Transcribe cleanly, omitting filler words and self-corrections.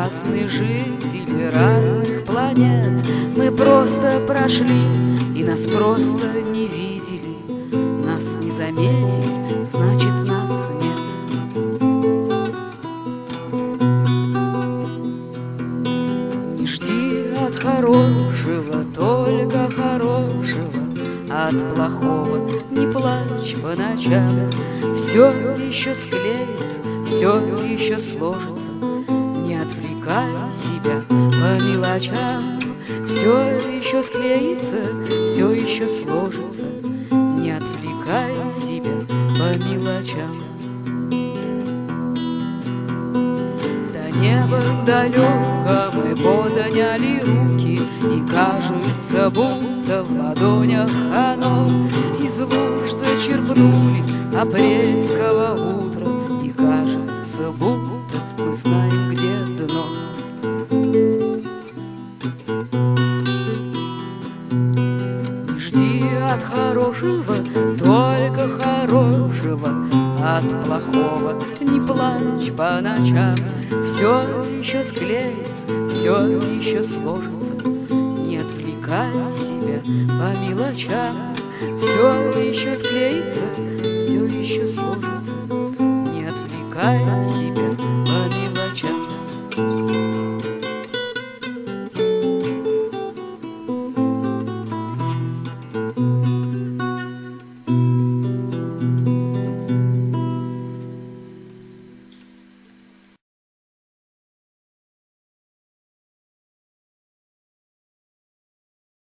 разные жители разных планет. Мы просто прошли, и нас просто не видели. Нас не заметили, значит, нас нет. Не жди от хорошего только хорошего, от плохого не плачь по ночам. Все еще склеится, все еще сложится. Не отвлекай себя по мелочам. Все еще склеится, все еще сложится. Не отвлекай себя по мелочам. До неба далеко мы подняли руки, и кажется, будто в ладонях оно. Из луж зачерпнули апрельского утра, и кажется, будто мы знаем, где дно. Не жди от хорошего только хорошего, от плохого не плачь по ночам. Все еще склеится, все еще сложится. Не отвлекай себя по мелочам. Все еще склеится, все еще сложится. Не отвлекай себя